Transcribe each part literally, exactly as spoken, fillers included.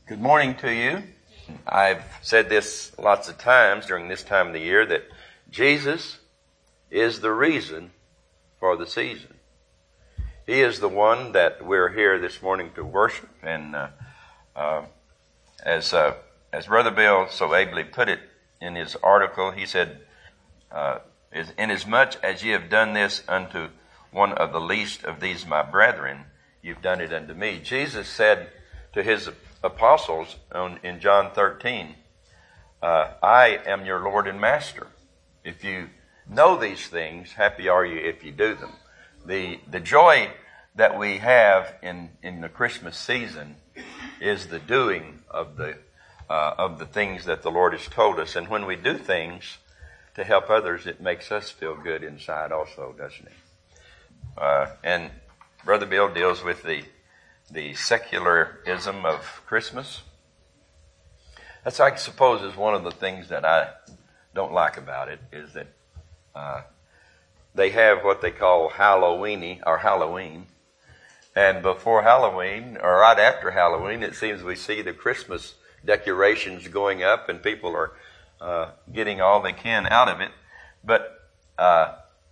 Good morning to you. I've said this lots of times during this time of the year that Jesus is the reason for the season. He is the one that we're here this morning to worship. And uh, uh, as uh, as Brother Bill so ably put it in his article, he said, uh, "Inasmuch as ye have done this unto one of the least of these my brethren, you've done it unto me." Jesus said to his apostles on, in John thirteen, uh, "I am your Lord and Master. If you know these things, happy are you if you do them." The the joy that we have in, in the Christmas season is the doing of the uh, of the things that the Lord has told us. And when we do things to help others, it makes us feel good inside also, doesn't it? Uh, and Brother Bill deals with the the secularism of Christmas. That's, I suppose, is one of the things that I don't like about it, is that uh, they have what they call Halloweeny or Halloween. And before Halloween, or right after Halloween, it seems we see the Christmas decorations going up and people are uh, getting all they can out of it. But uh,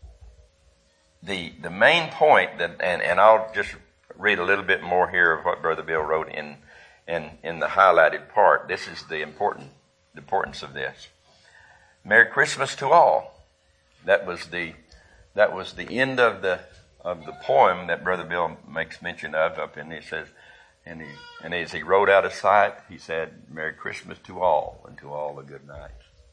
the the main point, that, and, and I'll just read a little bit more here of what Brother Bill wrote in in, in the highlighted part. This is the important the importance of this. Merry Christmas to all. That was the that was the end of the of the poem that Brother Bill makes mention of up in. He says, and he and as he wrote out of sight, he said, "Merry Christmas to all, and to all a good night."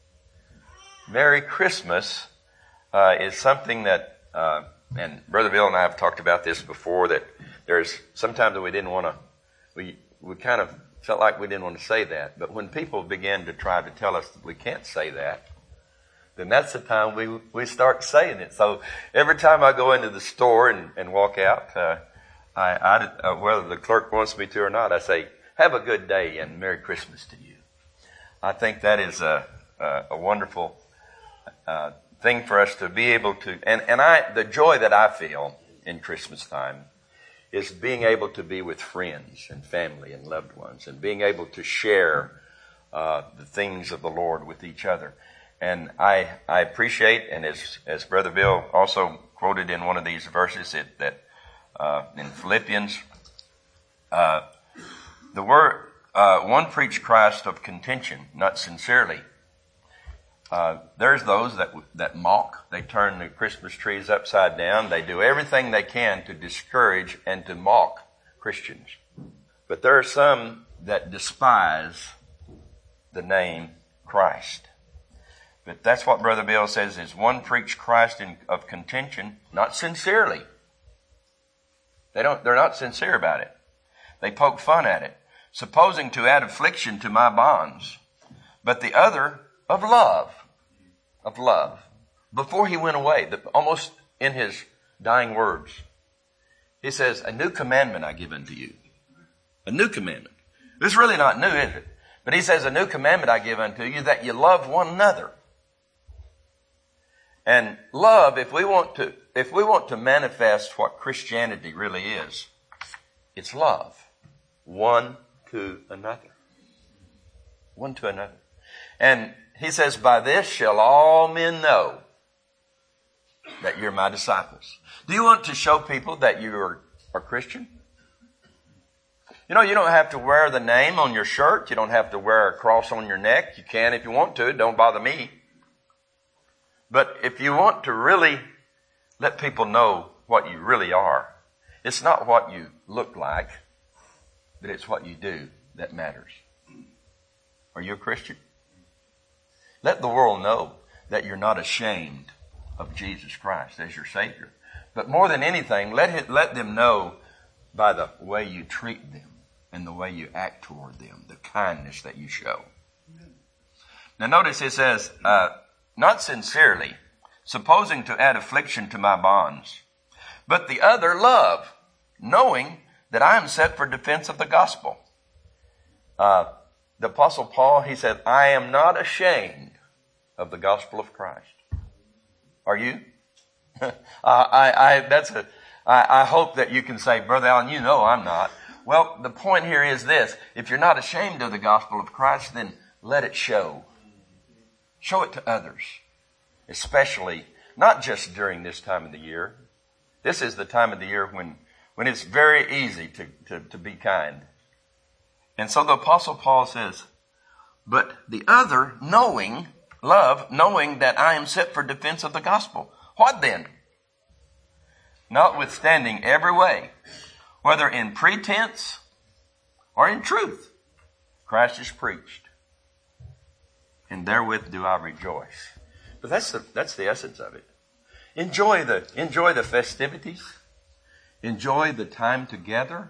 Merry Christmas uh, is something that, uh, and Brother Bill and I have talked about this before, that there's sometimes that we didn't want to, we we kind of felt like we didn't want to say that. But when people begin to try to tell us that we can't say that, then that's the time we we start saying it. So every time I go into the store and, and walk out, uh, I, I uh, whether the clerk wants me to or not, I say, "Have a good day and Merry Christmas to you." I think that is a a, a wonderful uh, thing for us to be able to, and and I the joy that I feel in Christmas time is being able to be with friends and family and loved ones, and being able to share uh, the things of the Lord with each other. And I I appreciate, and as as Brother Bill also quoted in one of these verses, it, that uh, in Philippians, uh, the word uh, one preach Christ of contention, not sincerely. Uh, there's those that that mock. They turn the Christmas trees upside down. They do everything they can to discourage and to mock Christians. But there are some that despise the name Christ. But that's what Brother Bill says, is one preach Christ in, of contention, not sincerely. They don't, they're not sincere about it. They poke fun at it, supposing to add affliction to my bonds. But the other of love. Of love. Before he went away, the, almost in his dying words, he says, "A new commandment I give unto you." A new commandment. This is really not new, is it? But he says, "A new commandment I give unto you, that you love one another." And love, if we want to, if we want to manifest what Christianity really is, it's love. One to another. One to another. And he says, "By this shall all men know that you're my disciples." Do you want to show people that you are, are Christian? You know, you don't have to wear the name on your shirt. You don't have to wear a cross on your neck. You can if you want to. Don't bother me. But if you want to really let people know what you really are, it's not what you look like, but it's what you do that matters. Are you a Christian? Let the world know that you're not ashamed of Jesus Christ as your Savior. But more than anything, let it, let them know by the way you treat them and the way you act toward them, the kindness that you show. Now notice it says, uh, "Not sincerely, supposing to add affliction to my bonds, but the other love, knowing that I am set for defense of the gospel." Uh, the Apostle Paul, he said, "I am not ashamed of the gospel of Christ." Are you? uh, I, I, that's a, I, I hope that you can say, "Brother Allen, you know I'm not." Well, the point here is this. If you're not ashamed of the gospel of Christ, then let it show. Show it to others. Especially, not just during this time of the year. This is the time of the year when, when it's very easy to, to, to be kind. And so the Apostle Paul says, but the other, knowing, love, knowing that I am set for defense of the gospel. What then? Notwithstanding every way, whether in pretense or in truth, Christ is preached. And therewith do I rejoice. But that's the, that's the essence of it. Enjoy the, enjoy the festivities. Enjoy the time together.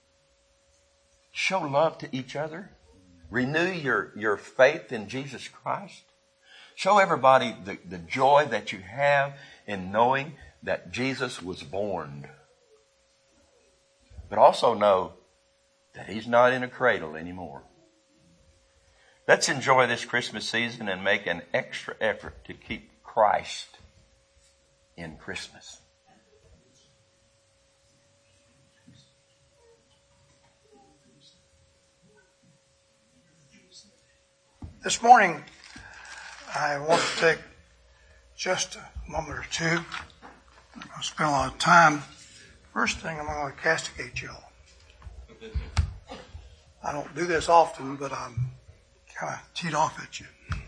Show love to each other. Renew your, your faith in Jesus Christ. Show everybody the, the joy that you have in knowing that Jesus was born. But also know that He's not in a cradle anymore. Let's enjoy this Christmas season and make an extra effort to keep Christ in Christmas. This morning, I want to take just a moment or two. I'm going to spend a lot of time. First thing, I'm going to castigate you all. I don't do this often, but I'm kind of teed off at you.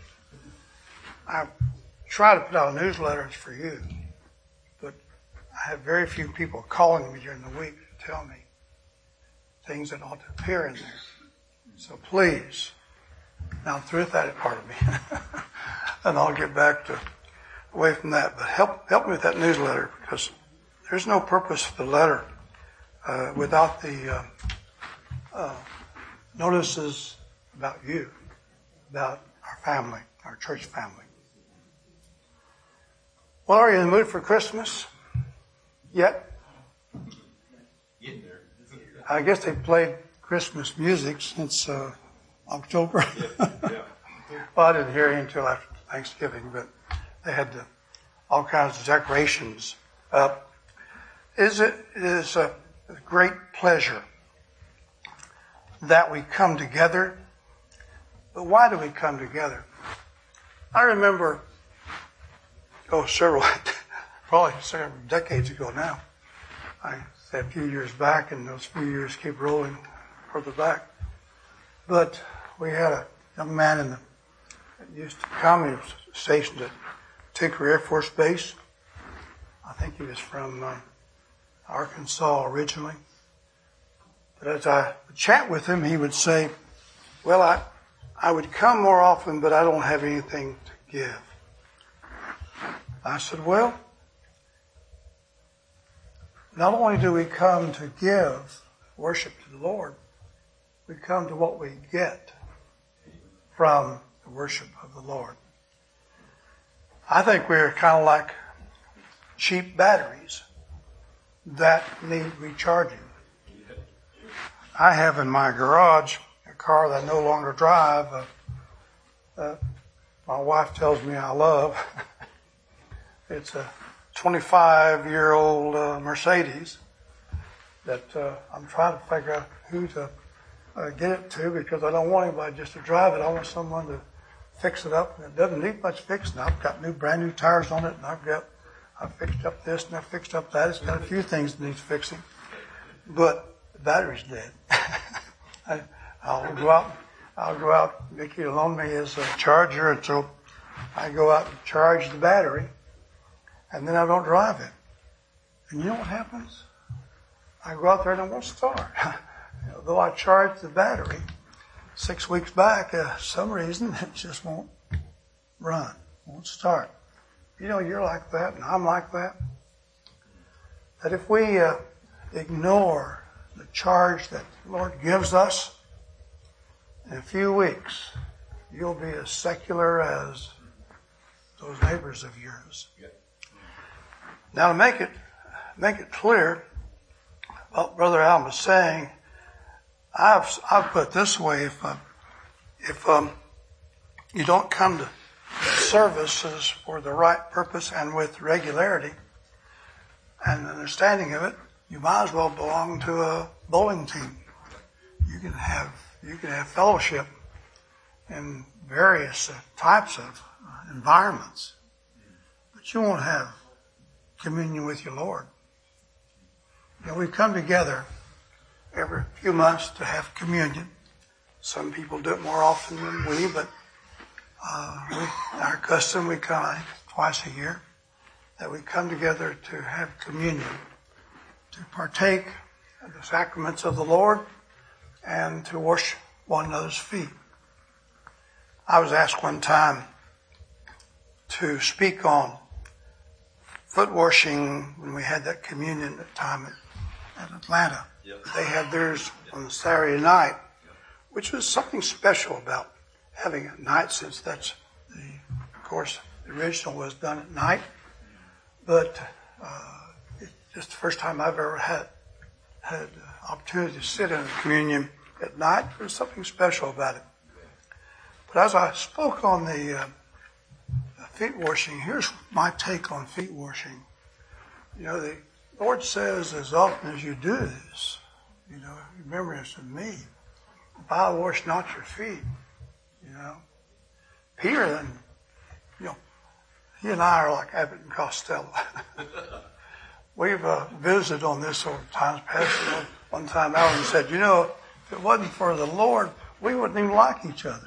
I try to put out newsletters for you, but I have very few people calling me during the week to tell me things that ought to appear in there. So please, now I'm through with that part of me, and I'll get back to away from that. But help help me with that newsletter, because there's no purpose for the letter uh, without the uh, uh, notices about you, about our family, our church family. Well, are you in the mood for Christmas yet? I guess they played Christmas music since uh, October. Well, I didn't hear any until after Thanksgiving, but they had the, all kinds of decorations up. Is it is a great pleasure that we come together. But why do we come together? I remember, oh, several, probably several decades ago now. I say a few years back, and those few years keep rolling further back. But we had a young man in the, that used to come. He was stationed at Tinker Air Force Base. I think he was from uh, Arkansas originally. But as I would chat with him, he would say, well, I, I would come more often, but I don't have anything to give. I said, well, not only do we come to give worship to the Lord, we come to what we get from the worship of the Lord. I think we're kind of like cheap batteries that need recharging. I have in my garage a car that I no longer drive. Uh, uh, my wife tells me I love. It's a twenty-five-year-old uh, Mercedes that uh, I'm trying to figure out who to uh, get it to, because I don't want anybody just to drive it. I want someone to fix it up. And it doesn't need much fixing. I've got new, brand new tires on it, and I've got I fixed up this and I fixed up that. It's got a few things that needs fixing, but the battery's dead. I, I'll go out. I'll go out. Mickey will loan me his uh, charger, and so I go out and charge the battery, and then I don't drive it. And you know what happens? I go out there and it won't start. Though I charged the battery six weeks back, uh, some reason it just won't run, won't start. You know, you're like that, and I'm like that. That if we uh, ignore the charge that the Lord gives us, in a few weeks, you'll be as secular as those neighbors of yours. Now, to make it make it clear what Brother Al was saying, I've I've put it this way: if uh, if um, you don't come to services for the right purpose and with regularity and understanding of it, you might as well belong to a bowling team you can have you can have fellowship in various uh, types of uh, environments, but you won't have communion with your Lord. You know, we come together every few months to have communion. Some people do it more often than we, but uh, we, our custom, we come I think, twice a year, that we come together to have communion, to partake of the sacraments of the Lord, and to wash one another's feet. I was asked one time to speak on foot washing when we had that communion at time at, at Atlanta. Yep. They had theirs on Saturday night, which was something special about having it at night, since that's the, of course, the original was done at night. But uh, it's just the first time I've ever had had the opportunity to sit in a communion at night. There was something special about it. But as I spoke on the uh, feet washing, here's my take on feet washing. You know, the Lord says, as often as you do this, you know, remembrance of me. If I wash not your feet, you know. Peter, then, you know, he and I are like Abbott and Costello. We've uh, visited on this over times past. You know, one time Alan said, you know, if it wasn't for the Lord, we wouldn't even like each other.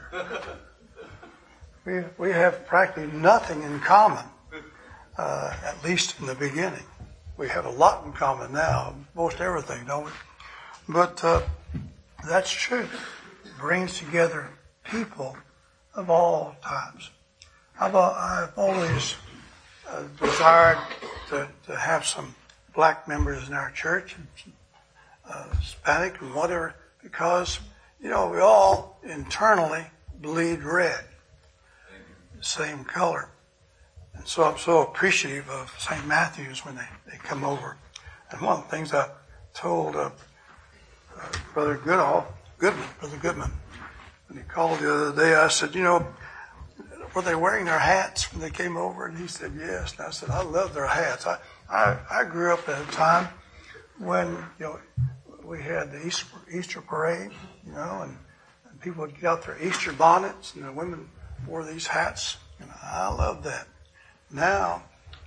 We we have practically nothing in common, uh, at least in the beginning. We have a lot in common now, most everything, don't we? But uh, that's true. It brings together people of all types. I've, uh, I've always uh, desired to, to have some black members in our church, and some, uh, Hispanic and whatever, because, you know, we all internally bleed red, the same color. And so I'm so appreciative of Saint Matthew's when they, they come over. And one of the things I told uh, uh, Brother Goodall, Goodman, Brother Goodman, when he called the other day, I said, you know, were they wearing their hats when they came over? And he said, yes. And I said, I love their hats. I, I, I grew up at a time when, you know, we had the Easter, Easter parade, you know, and, and people would get out their Easter bonnets, and the women wore these hats. And I love that. Now,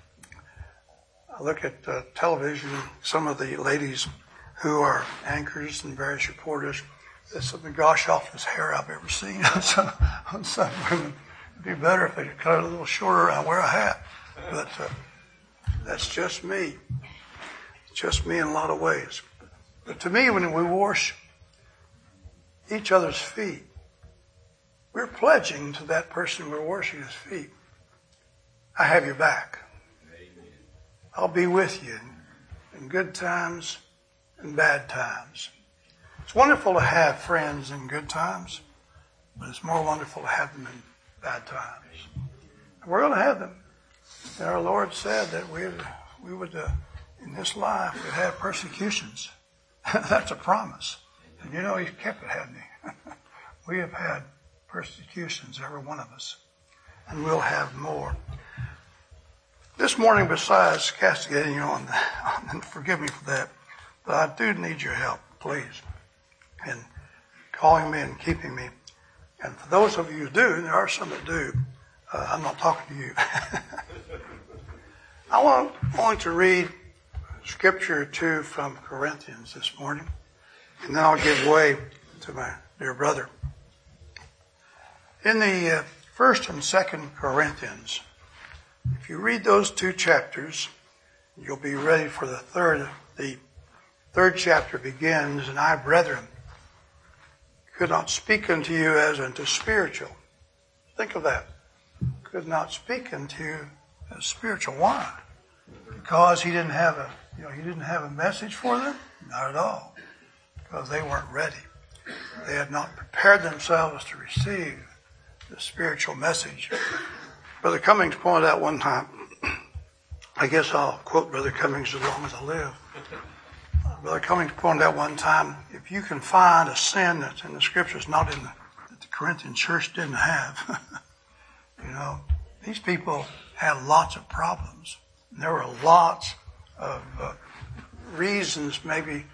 I look at uh, television, some of the ladies who are anchors and various reporters, that's the gosh awfulest hair I've ever seen on some, on some women. It'd be better if they could cut it a little shorter and wear a hat. But uh, that's just me. It's just me in a lot of ways. But to me, when we wash each other's feet, we're pledging to that person we're washing his feet, I have your back. Amen. I'll be with you in, in good times and bad times. It's wonderful to have friends in good times, but it's more wonderful to have them in bad times. And we're going to have them. And our Lord said that we we would, uh, in this life, we'd have persecutions. That's a promise. And you know, He's kept it, hasn't He? We have had persecutions, every one of us. And we'll have more. This morning, besides castigating you on that, and forgive me for that, but I do need your help, please, in calling me and keeping me. And for those of you who do, and there are some that do, uh, I'm not talking to you. I want only to read scripture or two from Corinthians this morning, and then I'll give way to my dear brother. In the uh, first and second Corinthians, if you read those two chapters, you'll be ready for the third. The third chapter begins, and I, brethren, could not speak unto you as unto spiritual. Think of that. Could not speak unto you as spiritual. Why? Because he didn't have a, you know, he didn't have a message for them? Not at all. Because they weren't ready. They had not prepared themselves to receive the spiritual message. Brother Cummings pointed out one time, I guess I'll quote Brother Cummings as long as I live. Brother Cummings pointed out one time, if you can find a sin that's in the scriptures, not in the, that the Corinthian church didn't have, you know, these people had lots of problems. And there were lots of uh, reasons maybe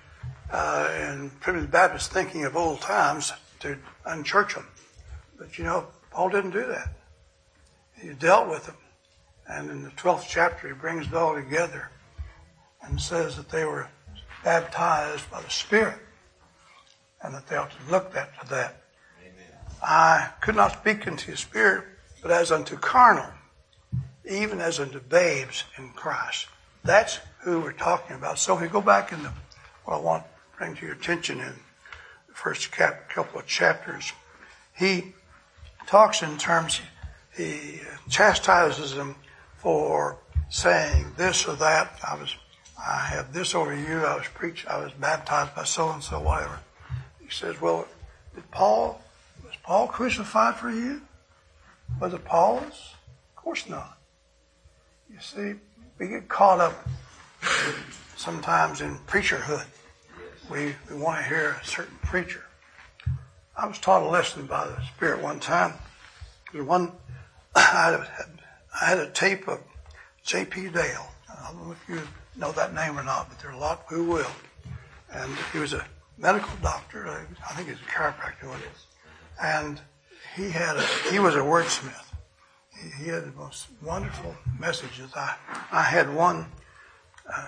uh, in Primitive Baptist thinking of old times to unchurch them. But you know, Paul didn't do that. He dealt with them. And in the twelfth chapter, he brings it all together and says that they were baptized by the Spirit and that they ought to look at to that. Amen. I could not speak unto the Spirit, but as unto carnal, even as unto babes in Christ. That's who we're talking about. So if we go back into what I want to bring to your attention in the first cap, couple of chapters, he talks in terms, he chastises them for saying this or that. I was, I have this over you. I was preached, I was baptized by so and so, whatever. He says, well, did Paul, was Paul crucified for you? Was it Apollos? Of course not. You see, we get caught up sometimes in preacherhood. We, we want to hear a certain preacher. I was taught a lesson by the Spirit one time. One, I had, a, I had a tape of J P Dale. I don't know if you know that name or not, but there are a lot who will. And he was a medical doctor. I think he was a chiropractor. And he had a, he was a wordsmith. He, he had the most wonderful messages. I, I had one uh,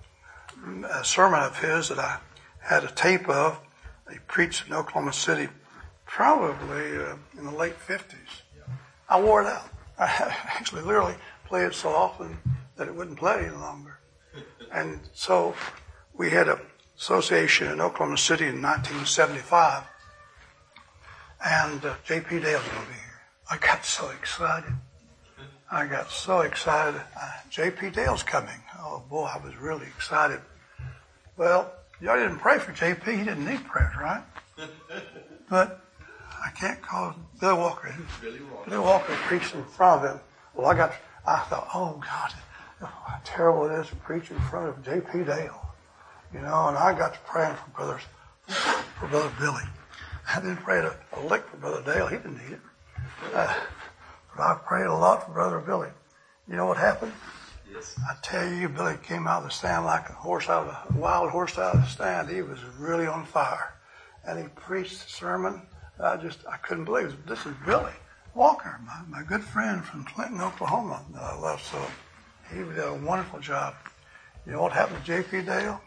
a sermon of his that I had a tape of. He preached in Oklahoma City probably uh, in the late fifties. I wore it out. I actually literally played it so often that it wouldn't play any longer. And so we had an association in Oklahoma City in nineteen seventy-five, and uh, J P Dale's going to be here. I got so excited. I got so excited. Uh, J P Dale's coming. Oh boy, I was really excited. Well, y'all didn't pray for J P. He didn't need prayers, right? But I can't call him Billy Walker. Billy Walker. Billy Walker preached in front of him. Well, I got, I thought, oh God, how terrible it is to preach in front of J P Dale. You know, and I got to praying for brothers, for Brother Billy. I didn't pray a, a lick for Brother Dale. He didn't need it. Uh, but I prayed a lot for Brother Billy. You know what happened? Yes. I tell you, Billy came out of the stand like a horse out of a wild horse out of the stand. He was really on fire. And he preached a sermon. I just, I couldn't believe it. This is Billy Walker, my, my good friend from Clinton, Oklahoma, that I love so. He did a wonderful job. You know what happened to J P Dale?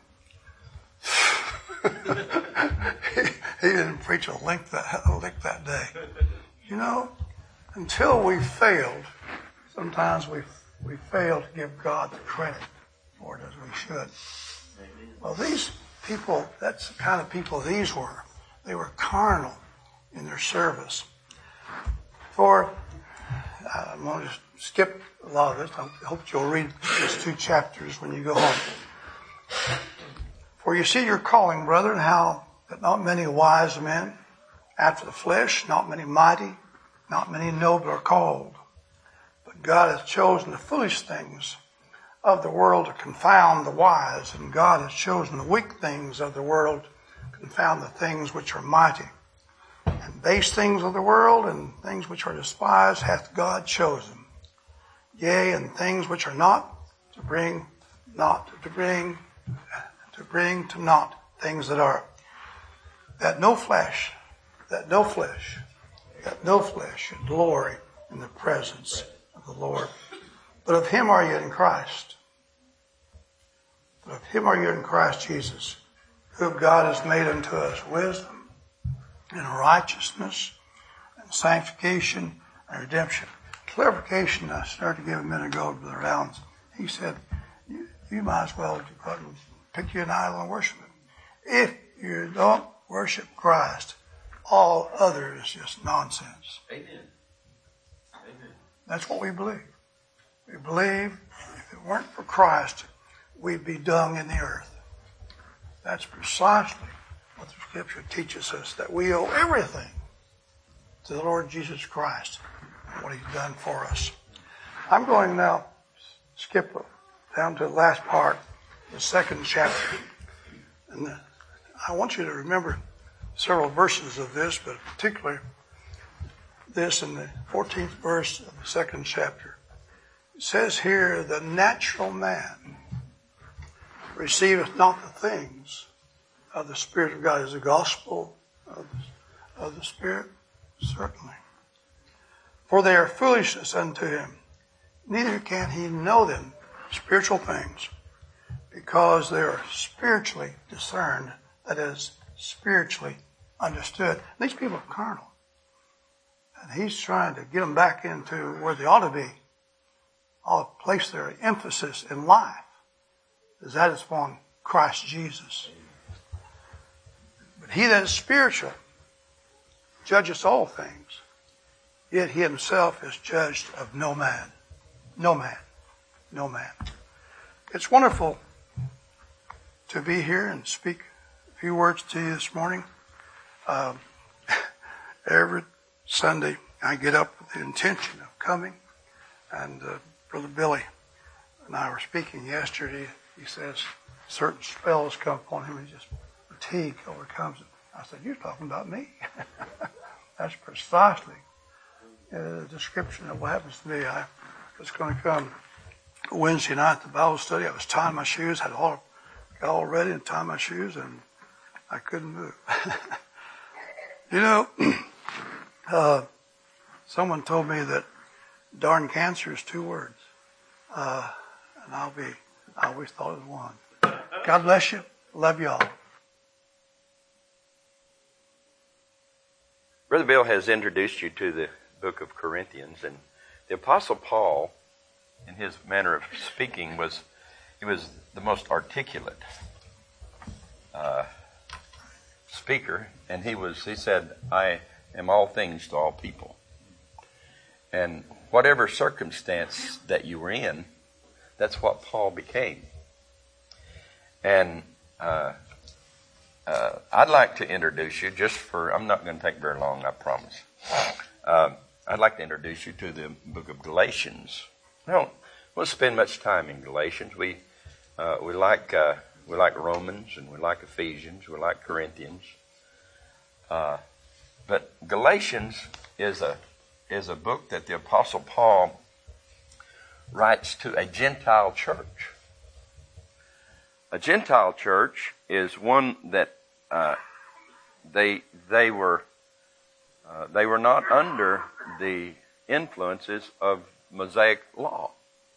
he, he didn't preach a lick that, a lick that day. You know, until we failed, sometimes we we fail to give God the credit for it as we should. Well, these people, that's the kind of people these were. They were carnal in their service. For, I'm going to skip a lot of this. I hope you'll read these two chapters when you go home. For you see your calling, brethren, how that not many wise men after the flesh, not many mighty, not many noble are called. But God has chosen the foolish things of the world to confound the wise, and God has chosen the weak things of the world to confound the things which are mighty. And base things of the world and things which are despised hath God chosen. Yea, and things which are not, to bring not to bring to bring to naught things that are, that no flesh, that no flesh, that no flesh should glory in the presence of the Lord. But of him are you in Christ. But of him are you in Christ Jesus, whom God has made unto us wisdom and righteousness and sanctification and redemption. Clarification I started to give a minute ago to Brother Downs. He said, you, you might as well go and pick you an idol and worship it. If you don't worship Christ, all other is just nonsense. Amen. Amen. That's what we believe. We believe if it weren't for Christ, we'd be dung in the earth. That's precisely what the Scripture teaches us, that we owe everything to the Lord Jesus Christ and what he's done for us. I'm going now skip down to the last part, the second chapter. And I want you to remember several verses of this, but particularly this in the fourteenth verse of the second chapter. It says here, the natural man receiveth not the things of the Spirit of God is the gospel of, of the Spirit? Certainly. For they are foolishness unto him. Neither can he know them, spiritual things, because they are spiritually discerned, that is, spiritually understood. These people are carnal. And he's trying to get them back into where they ought to be. Ought to place their emphasis in life. Is that is upon Christ Jesus. But he that is spiritual judges all things, yet he himself is judged of no man. No man. No man. It's wonderful to be here and speak a few words to you this morning. Um, every Sunday I get up with the intention of coming, and uh, Brother Billy and I were speaking yesterday. He says certain spells come upon him and just fatigue overcomes it. I said, "You're talking about me." That's precisely uh, the description of what happens to me. I was going to come Wednesday night at the Bible study. I was tying my shoes, had all got all ready and tying my shoes, and I couldn't move. You know, uh, someone told me that darn cancer is two words, uh, and I'll be. I always thought it was one. God bless you. Love you all. Brother Bill has introduced you to the book of Corinthians, and the Apostle Paul, in his manner of speaking, was he was the most articulate uh, speaker, and he was. He said, "I am all things to all people," and whatever circumstance that you were in, that's what Paul became. And uh, uh, I'd like to introduce you just for. I'm not going to take very long, I promise. Uh, I'd like to introduce you to the book of Galatians. I don't want to spend much time in Galatians. We uh, we like uh, we like Romans, and we like Ephesians, we like Corinthians. Uh, but Galatians is a is a book that the Apostle Paul writes to a Gentile church. A Gentile church is one that uh, they they were uh, they were not under the influences of Mosaic law.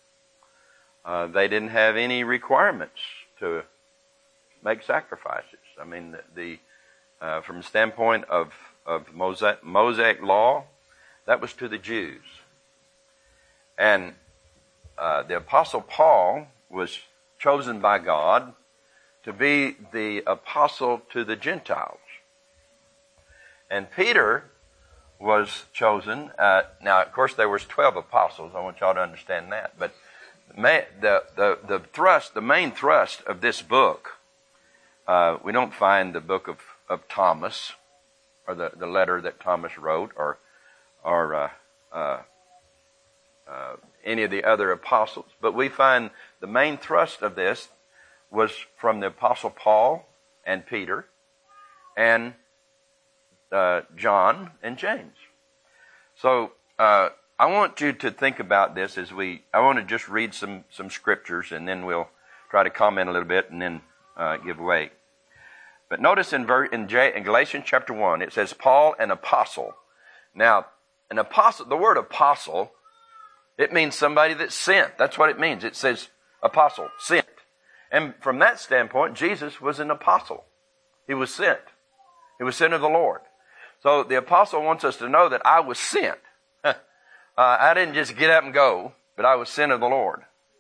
Uh, they didn't have any requirements to make sacrifices. I mean, the, the uh, from the standpoint of of Mosaic, Mosaic law, that was to the Jews. And uh, the Apostle Paul was chosen by God to be the apostle to the Gentiles. And Peter was chosen. Uh, now, of course, there was twelve apostles. I want y'all to understand that. But the the the thrust, the main thrust of this book, uh, we don't find the book of, of Thomas, or the, the letter that Thomas wrote, or or uh, uh, uh, any of the other apostles. But we find the main thrust of this was from the Apostle Paul and Peter and uh, John and James. So uh, I want you to think about this as we, I want to just read some, some scriptures, and then we'll try to comment a little bit and then uh, give way. But notice in, ver- in, J- in Galatians chapter one, it says, Paul, an apostle. Now, an apostle, the word apostle, it means somebody that's sent. That's what it means. It says apostle, sent. And from that standpoint, Jesus was an apostle. He was sent. He was sent of the Lord. So the apostle wants us to know that I was sent. uh, I didn't just get up and go, but I was sent of the Lord.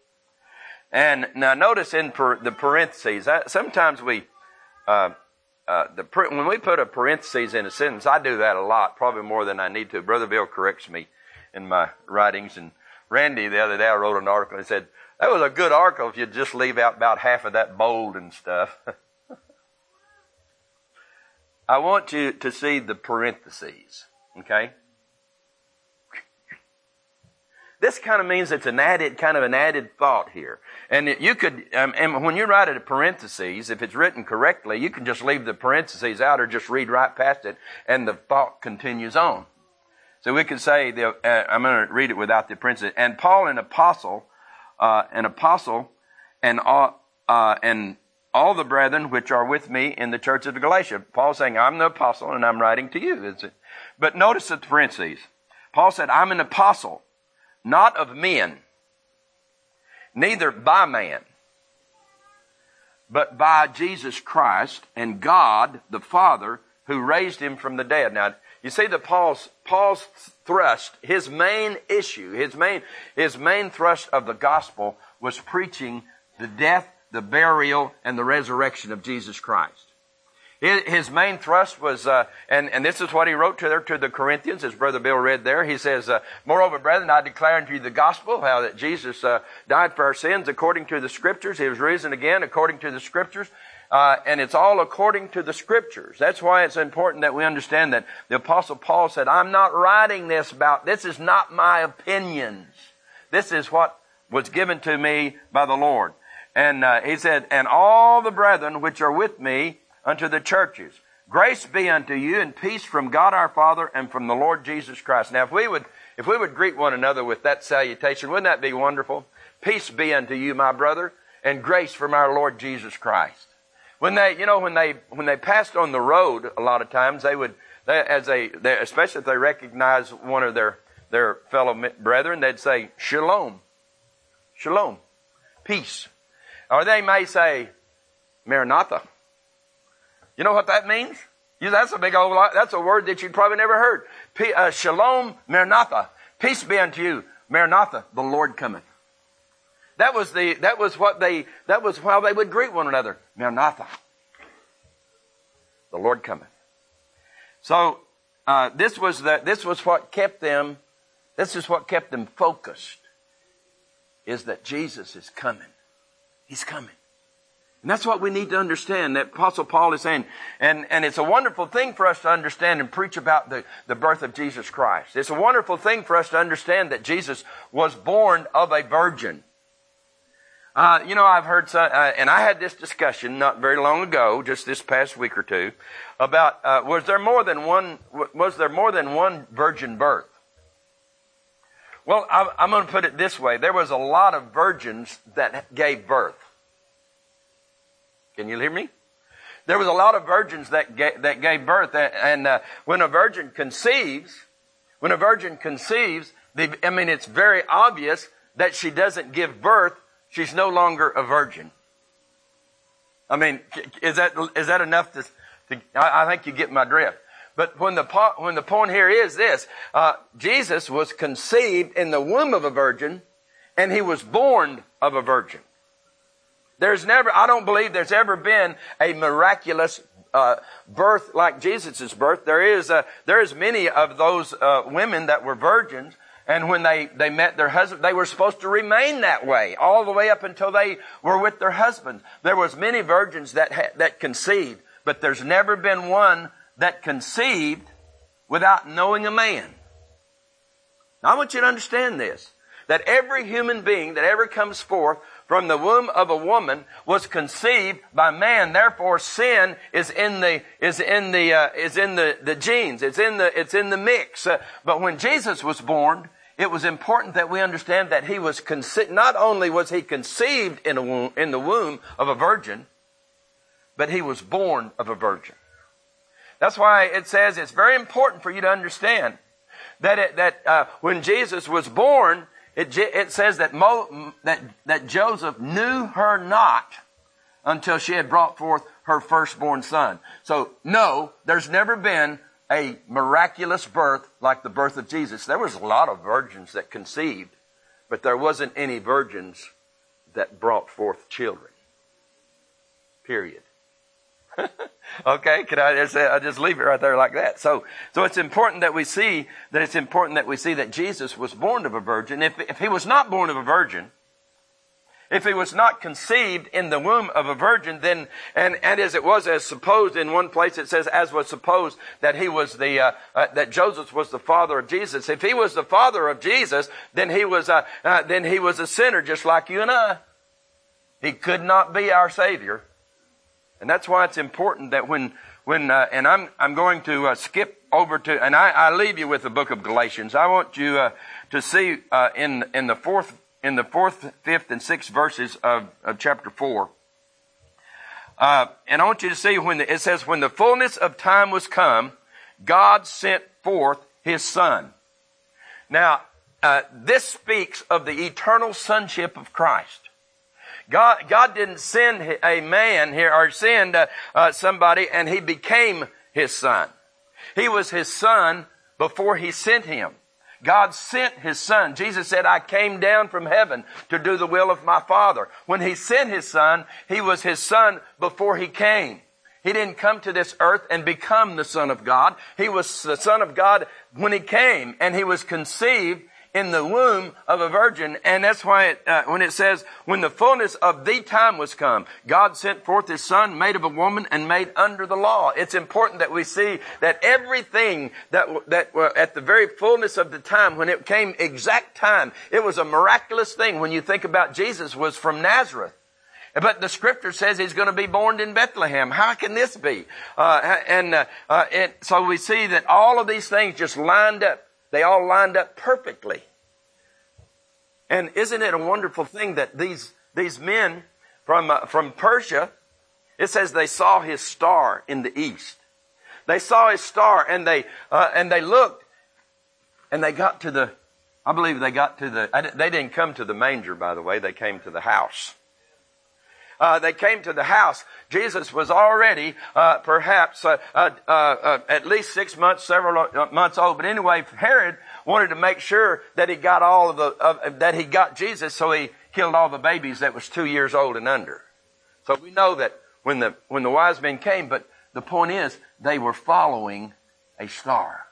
And now notice in per, the parentheses, I, sometimes we, uh, uh, the when we put a parentheses in a sentence, I do that a lot, probably more than I need to. Brother Bill corrects me in my writings, and Randy the other day I wrote an article and said, that was a good article if you just leave out about half of that bold and stuff. I want you to see the parentheses, okay? This kind of means it's an added, kind of an added thought here. And it, you could, um, and when you write it in parentheses, if it's written correctly, you can just leave the parentheses out or just read right past it, and the thought continues on. So we could say, the, uh, I'm going to read it without the parentheses. And Paul, an apostle, uh, an apostle, and uh, uh, and all the brethren which are with me in the church of Galatia. Paul's saying, I'm the apostle and I'm writing to you. Is it? But notice the parentheses. Paul said, I'm an apostle, not of men, neither by man, but by Jesus Christ and God the Father who raised him from the dead. Now, you see that Paul's, Paul's thrust, his main issue, his main, his main thrust of the gospel was preaching the death, the burial, and the resurrection of Jesus Christ. His main thrust was, uh, and, and this is what he wrote to, there, to the Corinthians, as Brother Bill read there. He says, uh, Moreover, brethren, I declare unto you the gospel, how that Jesus uh, died for our sins according to the Scriptures. He was risen again according to the Scriptures. Uh, and it's all according to the Scriptures. That's why it's important that we understand that the Apostle Paul said, I'm not writing this about, this is not my opinions. This is what was given to me by the Lord. And uh, he said, and all the brethren which are with me unto the churches. Grace be unto you and peace from God our Father and from the Lord Jesus Christ. Now, if we would, if we would greet one another with that salutation, wouldn't that be wonderful? Peace be unto you, my brother, and grace from our Lord Jesus Christ. When they, you know, when they, when they passed on the road, a lot of times they would, they, as they, they, especially if they recognized one of their, their fellow brethren, they'd say, Shalom. Shalom. Peace. Or they may say, Maranatha. You know what that means? You, that's a big old, that's a word that you'd probably never heard. P, uh, Shalom, Maranatha. Peace be unto you. Maranatha, the Lord cometh. That was the, that was what they, that was how they would greet one another. Maranatha. The Lord cometh. So, uh, this was the, this was what kept them, this is what kept them focused, is that Jesus is coming. He's coming. And that's what we need to understand, that Apostle Paul is saying. And, and it's a wonderful thing for us to understand and preach about the, the birth of Jesus Christ. It's a wonderful thing for us to understand that Jesus was born of a virgin. Uh, you know, I've heard, some, uh, and I had this discussion not very long ago, just this past week or two, about, uh, was there more than one, was there more than one virgin birth? Well, I'm, I'm going to put it this way. There was a lot of virgins that gave birth. Can you hear me? There was a lot of virgins that gave, that gave birth. And uh, when a virgin conceives, when a virgin conceives, the, I mean, it's very obvious that she doesn't give birth. She's no longer a virgin. I mean, is that, is that enough to, to I, I think you get my drift. But when the, when the point here is this, uh, Jesus was conceived in the womb of a virgin, and he was born of a virgin. There's never, I don't believe there's ever been a miraculous uh, birth like Jesus' birth. There is, uh, there is many of those uh, women that were virgins, and when they, they met their husband, they were supposed to remain that way all the way up until they were with their husband. There was many virgins that ha- that conceived, but there's never been one that conceived without knowing a man. Now, I want you to understand this, that every human being that ever comes forth from the womb of a woman was conceived by man. Therefore, sin is in the is in the uh, is in the, the genes. It's in the it's in the mix. Uh, but when Jesus was born, it was important that we understand that he was conce- not only was he conceived in a womb, in the womb of a virgin, but he was born of a virgin. That's why it says it's very important for you to understand that it, that uh, when Jesus was born, It, it says that, Mo, that, that Joseph knew her not until she had brought forth her firstborn son. So, no, there's never been a miraculous birth like the birth of Jesus. There was a lot of virgins that conceived, but there wasn't any virgins that brought forth children. Period. Okay, can I just say, I just leave it right there like that? So, so it's important that we see that it's important that we see that Jesus was born of a virgin. If, if he was not born of a virgin, if he was not conceived in the womb of a virgin, then, and, and as it was as supposed in one place, it says, as was supposed that he was the, uh, uh, that Joseph was the father of Jesus. If he was the father of Jesus, then he was, uh, uh, then he was a sinner just like you and I. He could not be our Savior. And that's why it's important that when, when, uh, and I'm, I'm going to uh, skip over to, and I, I leave you with the book of Galatians. I want you uh, to see uh, in, in the fourth, in the fourth, fifth, and sixth verses of, of chapter four, Uh, and I want you to see when the, it says, when the fullness of time was come, God sent forth his Son. Now, uh, this speaks of the eternal sonship of Christ. God, God didn't send a man here or send uh, uh, somebody and he became his son. He was his son before he sent him. God sent his son. Jesus said, I came down from heaven to do the will of my Father. When he sent his son, he was his son before he came. He didn't come to this earth and become the Son of God. He was the Son of God when he came, and he was conceived in the womb of a virgin. And that's why it, uh, when it says, when the fullness of the time was come, God sent forth his Son, made of a woman and made under the law. It's important that we see that everything that, that uh, at the very fullness of the time, when it came exact time, it was a miraculous thing. When you think about Jesus was from Nazareth. But the scripture says he's going to be born in Bethlehem. How can this be? Uh, and uh, uh, it, so we see that all of these things just lined up. They all lined up perfectly. And isn't it a wonderful thing that these these men from uh, from Persia, it says they saw his star in the east. They saw his star and they uh, and they looked and they got to the. I believe they got to the. They didn't come to the manger, by the way. They came to the house. Uh, they came to the house. Jesus was already, uh, perhaps, uh, uh, uh, at least six months, several months old. But anyway, Herod wanted to make sure that he got all of the, uh, that he got Jesus, so he killed all the babies that was two years old and under. So we know that when the, when the wise men came, but the point is, they were following a star.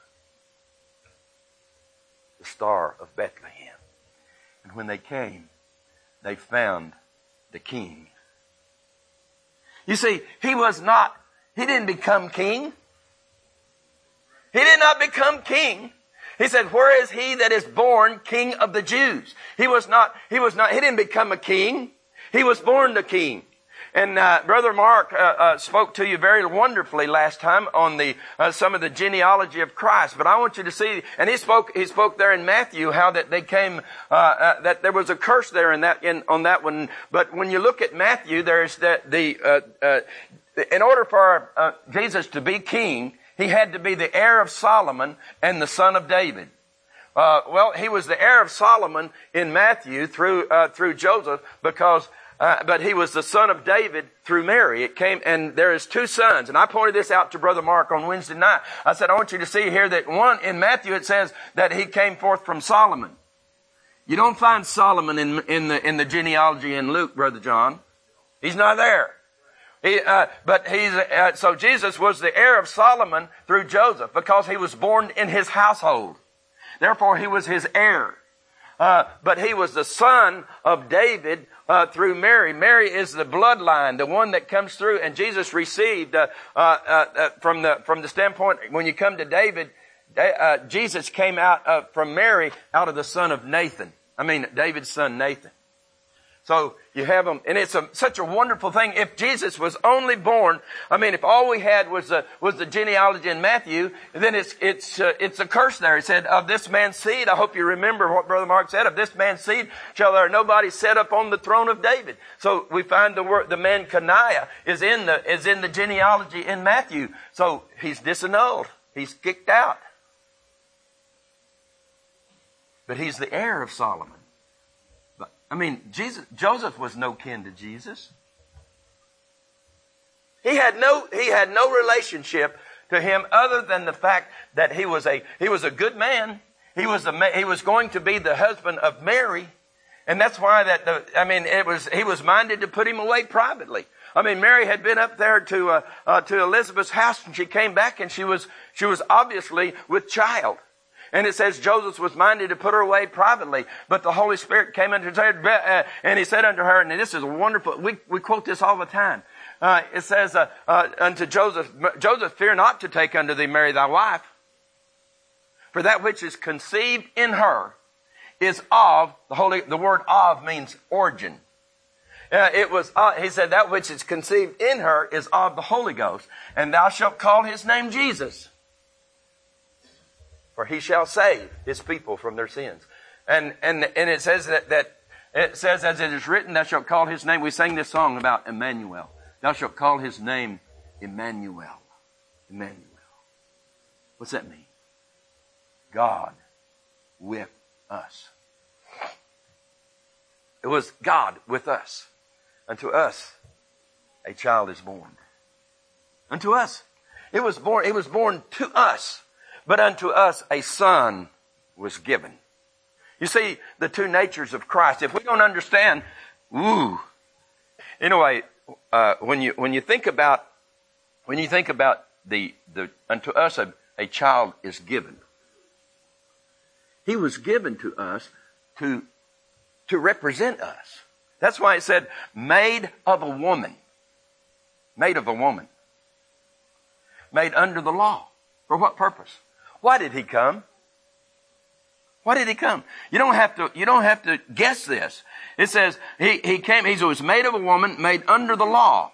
The star of Bethlehem. And when they came, they found the king. You see, he was not, he didn't become king. He did not become king. He said, where is he that is born king of the Jews? He was not, he was not, he didn't become a king. He was born the king. And uh, Brother Mark uh, uh, spoke to you very wonderfully last time on the uh, some of the genealogy of Christ. But I want you to see, and he spoke he spoke there in Matthew how that they came uh, uh, that there was a curse there in that in on that one. But when you look at Matthew, there's that the uh, uh, in order for uh, Jesus to be king, he had to be the heir of Solomon and the son of David. Uh, well, he was the heir of Solomon in Matthew through uh, through Joseph because. Uh, but he was the son of David through Mary. It came, and there is two sons. And I pointed this out to Brother Mark on Wednesday night. I said, I want you to see here that one, in Matthew it says that he came forth from Solomon. You don't find Solomon in, in the, in the genealogy in Luke, Brother John. He's not there. He, uh, but he's, uh, so Jesus was the heir of Solomon through Joseph because he was born in his household. Therefore he was his heir. Uh, but he was the son of David uh, through Mary. Mary is the bloodline, the one that comes through. And Jesus received uh, uh, uh, from the from the standpoint when you come to David, uh, Jesus came out uh, from Mary out of the son of Nathan. I mean David's son Nathan. So you have them, and it's a, such a wonderful thing. If Jesus was only born, I mean, if all we had was the was the genealogy in Matthew, then it's it's uh, it's a curse there. He said, "Of this man's seed," I hope you remember what Brother Mark said. "Of this man's seed shall there nobody set up on the throne of David." So we find the word, the man Caniah is in the is in the genealogy in Matthew. So he's disannulled. He's kicked out. But he's the heir of Solomon. I mean, Jesus, Joseph was no kin to Jesus. He had no, he had no relationship to him other than the fact that he was a, he was a good man. He was a, he was going to be the husband of Mary. And that's why that, the, I mean, it was, he was minded to put him away privately. I mean, Mary had been up there to, uh, uh, to Elizabeth's house and she came back and she was, she was obviously with child. And it says Joseph was minded to put her away privately. But the Holy Spirit came unto her, and he said unto her, and this is wonderful, we, we quote this all the time. Uh, it says uh, uh, unto Joseph, Joseph, fear not to take unto thee Mary thy wife. For that which is conceived in her is of, the Holy, the word of means origin. Uh, it was, uh, he said, that which is conceived in her is of the Holy Ghost. And thou shalt call his name Jesus. For he shall save his people from their sins. And, and, and it says that, that, it says, as it is written, thou shalt call his name. We sang this song about Emmanuel. Thou shalt call his name Emmanuel. Emmanuel. What's that mean? God with us. It was God with us. Unto us a child is born. Unto us. It was born, it was born to us. But unto us a son was given. You see the two natures of Christ. If we don't understand, ooh. Anyway, uh, when you when you think about when you think about the the unto us a, a child is given. He was given to us to to represent us. That's why it said, made of a woman. Made of a woman. Made under the law. For what purpose? Why did he come? Why did he come? You don't have to, you don't have to guess this. It says, he, he came, he was made of a woman, made under the law.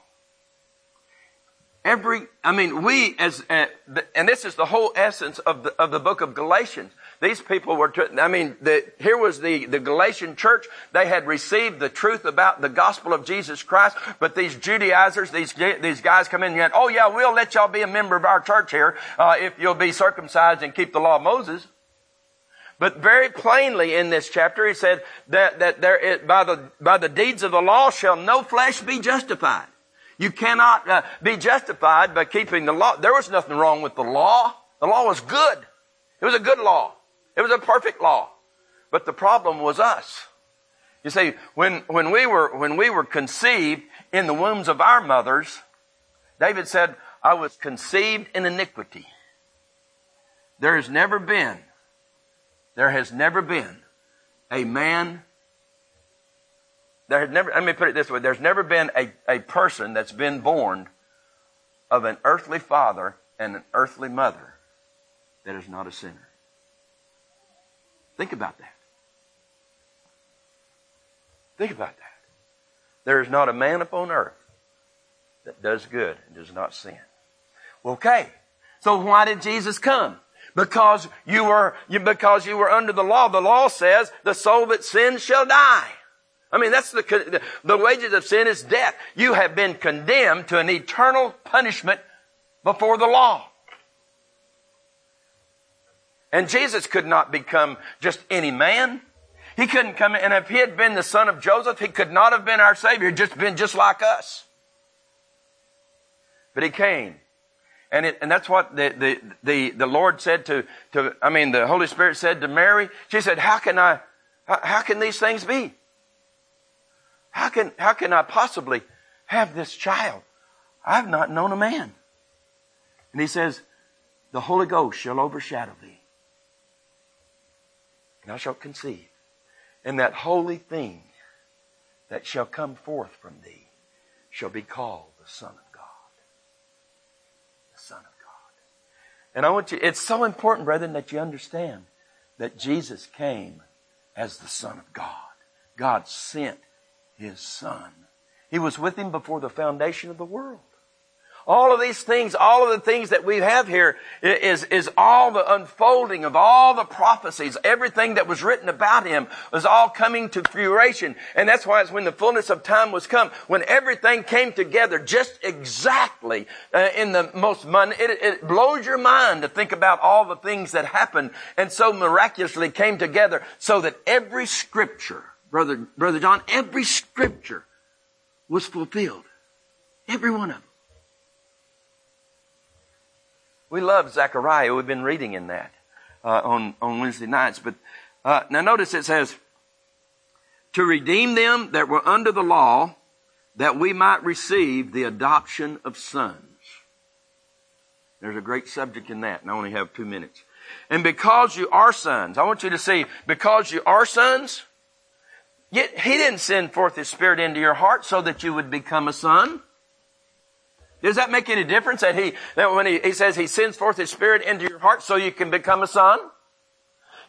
Every, I mean, we as, uh, and this is the whole essence of the, of the book of Galatians. These people were, I mean, the, here was the, the Galatian church. They had received the truth about the gospel of Jesus Christ, but these Judaizers, these, these guys come in and yet, oh yeah, we'll let y'all be a member of our church here, uh, if you'll be circumcised and keep the law of Moses. But very plainly in this chapter, he said that, that there is, by the, by the deeds of the law shall no flesh be justified. You cannot uh, be justified by keeping the law. There was nothing wrong with the law. The law was good. It was a good law. It was a perfect law. But the problem was us. You see, when, when we were, when we were conceived in the wombs of our mothers, David said, I was conceived in iniquity. There has never been, there has never been a man, there has never, let me put it this way, there's never been a, a person that's been born of an earthly father and an earthly mother that is not a sinner. Think about that. Think about that. There is not a man upon earth that does good and does not sin. Okay. So why did Jesus come? Because you were, you, because you were under the law. The law says the soul that sins shall die. I mean, that's the, the, the wages of sin is death. You have been condemned to an eternal punishment before the law. And Jesus could not become just any man. He couldn't come in. And if he had been the son of Joseph, he could not have been our Savior. He'd just been just like us. But he came. And it, and that's what the, the, the, the Lord said to, to, I mean, the Holy Spirit said to Mary. She said, how can I, how, how can these things be? How can, how can I possibly have this child? I've not known a man. And he says, the Holy Ghost shall overshadow thee. And thou shalt conceive. And that holy thing that shall come forth from thee shall be called the Son of God. The Son of God. And I want you, it's so important, brethren, that you understand that Jesus came as the Son of God. God sent His Son. He was with Him before the foundation of the world. All of these things, all of the things that we have here is, is all the unfolding of all the prophecies. Everything that was written about Him was all coming to fruition. And that's why it's when the fullness of time was come, when everything came together just exactly uh, in the most, mon- it, it blows your mind to think about all the things that happened and so miraculously came together so that every scripture, Brother, Brother John, every scripture was fulfilled. Every one of them. We love Zechariah. We've been reading in that uh, on, on Wednesday nights. But uh, now notice it says, to redeem them that were under the law, that we might receive the adoption of sons. There's a great subject in that, and I only have two minutes. And because you are sons, I want you to see, because you are sons, yet He didn't send forth His Spirit into your heart so that you would become a son. Does that make any difference that he, that when he, he says He sends forth His Spirit into your heart so you can become a son?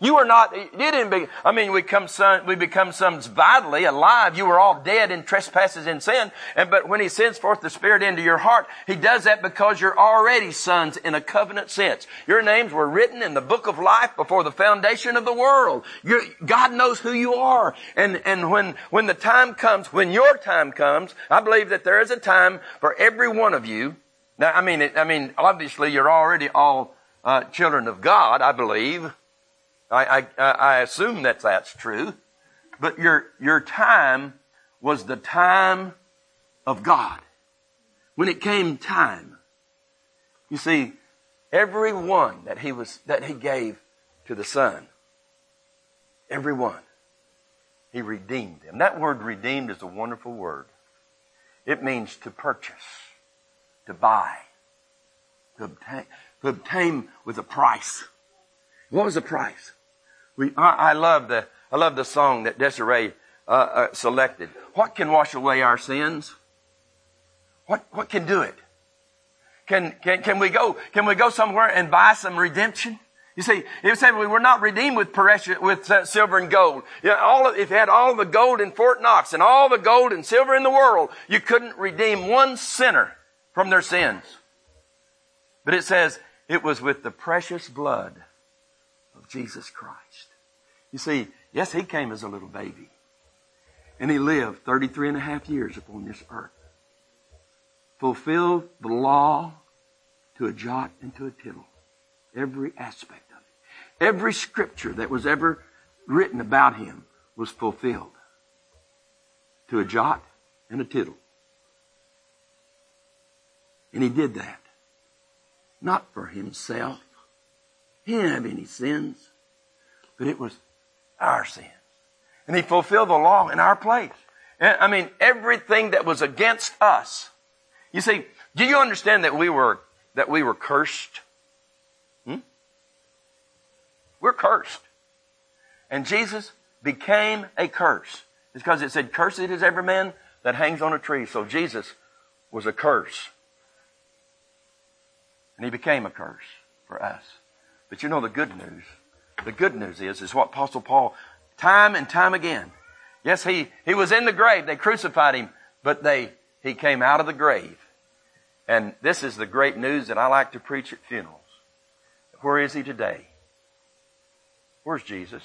You were not, you didn't be, I mean, we become son, we become sons vitally alive. You were all dead in trespasses and sin. And, but when He sends forth the Spirit into your heart, He does that because you're already sons in a covenant sense. Your names were written in the book of life before the foundation of the world. You're, God knows who you are. And, and when, when the time comes, when your time comes, I believe that there is a time for every one of you. Now, I mean, I mean, obviously you're already all uh, children of God, I believe. I, I, I assume that that's true. But your, your time was the time of God. When it came time, you see, every one that he was, that he gave to the Son, every one, He redeemed them. That word redeemed is a wonderful word. It means to purchase, to buy, to obtain, to obtain with a price. What was the price? We, I, I love the, I love the song that Desiree uh, uh, selected. What can wash away our sins? What, what can do it? Can, can, can we go, can we go somewhere and buy some redemption? You see, it said we were not redeemed with precious, with uh, silver and gold. You know, all of, if you had all the gold in Fort Knox and all the gold and silver in the world, you couldn't redeem one sinner from their sins. But it says it was with the precious blood of Jesus Christ. You see, yes, He came as a little baby. And He lived thirty-three and a half years upon this earth. Fulfilled the law to a jot and to a tittle. Every aspect of it. Every scripture that was ever written about Him was fulfilled. To a jot and a tittle. And He did that. Not for Himself. He didn't have any sins. But it was our sins. And He fulfilled the law in our place. And, I mean, everything that was against us. You see, do you understand that we were, that we were cursed? Hmm? We're cursed. And Jesus became a curse. It's because it said, cursed is every man that hangs on a tree. So Jesus was a curse. And He became a curse for us. But you know the good news. The good news is, is what Apostle Paul, time and time again. Yes, he, he was in the grave. They crucified Him. But they, He came out of the grave. And this is the great news that I like to preach at funerals. Where is He today? Where's Jesus?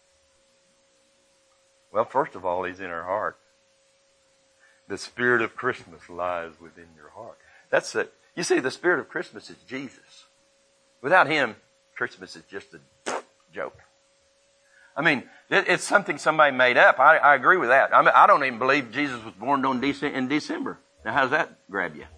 Well, first of all, He's in our heart. The spirit of Christmas lies within your heart. That's it. You see, the spirit of Christmas is Jesus. Without Him, Christmas is just a joke. I mean, it, it's something somebody made up. I, I agree with that. I mean, I don't even believe Jesus was born on Dece- in December. Now, how does that grab you?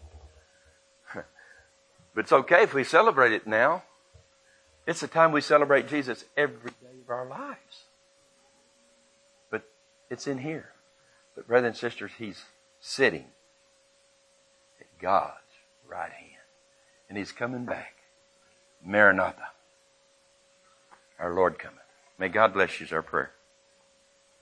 But it's okay if we celebrate it now. It's the time we celebrate Jesus every day of our lives. But it's in here. But brothers and sisters, He's sitting at God's right hand. And He's coming back. Maranatha. Our Lord cometh. May God bless you is our prayer.